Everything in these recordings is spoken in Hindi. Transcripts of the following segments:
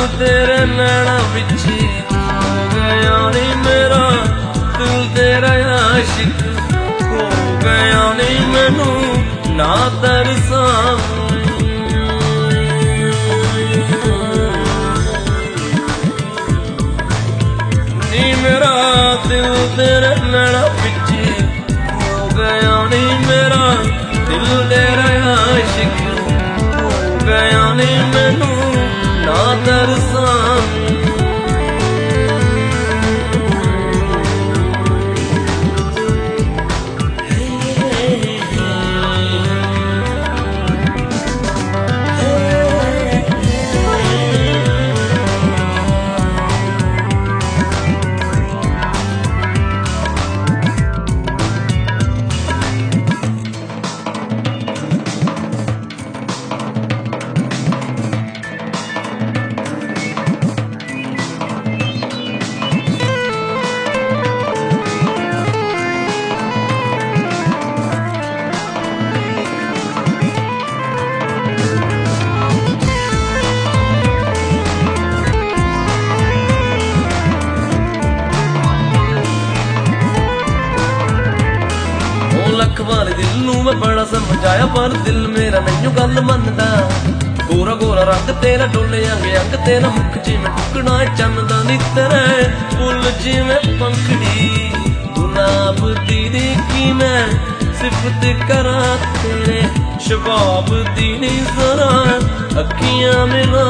तेरे नैना विच हो गया नी मेरा दिल तेरा आशिक हो गया नी मैनू ना तरसा नी मेरा दिल तेरे नैना विच हो गया नी मेरा दिल तेरा आशिक हो गया नी मैनू ना तरसा लख बार दिल नू मैं बड़ा समझाया पर दिल मेरा नहीं गल मनदा गोरा गोरा रंग तेरा डोले अंग अंग तेरा मुख जिवें टुकड़ा चन्नदा नितरे फुल जिवें पंखड़ी गुलाब दी की मैं सिफत करा तेरे शबाब दी नी जरा अखियां मिला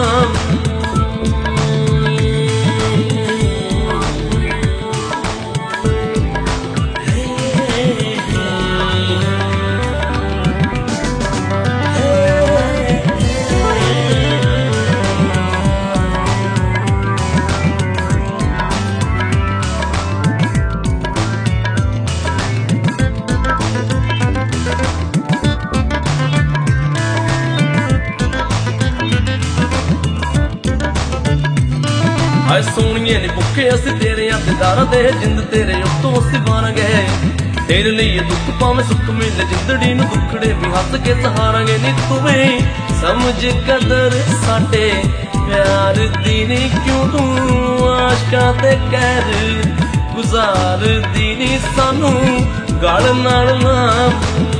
हाय सोनिए नी भुखे असी तेरे यादारा दे जिंद तेरे उत्तों असी मारांगे तेरे लिए दुख पावे सुख मिले जिंदड़ी नू दुखड़े भी हस के सहारांगे नी तुम्हें समझ कदर साडे प्यार दी नी क्यों तू आशकां ते कहर गुजार दी नी सानू गल नाल ना